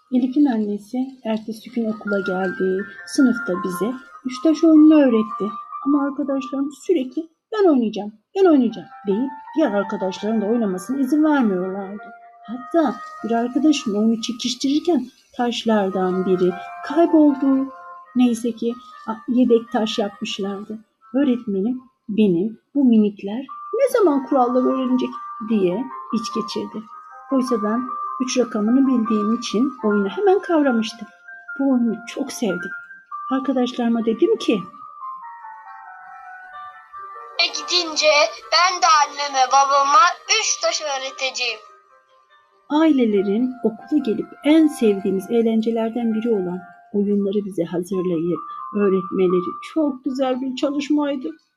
Elif'in annesi ertesi gün okula geldi. Sınıfta bize üç taş oyununu öğretti. Ama arkadaşlarım sürekli ben oynayacağım, ben oynayacağım deyip diğer arkadaşların da oynamasına izin vermiyorlardı. Hatta bir arkadaşım onu çekiştirirken taşlardan biri kayboldu. Neyse ki yedek taş yapmışlardı. Öğretmenim benim bu minikler ne zaman kuralları öğrenecek diye iç geçirdi. Oysa ben 3 rakamını bildiğim için oyunu hemen kavramıştım. Bu oyunu çok sevdim. Arkadaşlarıma dedim ki Gidince ben de anneme babama 3 taş öğreteceğim. ailelerin okula gelip en sevdiğimiz eğlencelerden biri olan oyunları bize hazırlayıp öğretmeleri çok güzel bir çalışmaydı.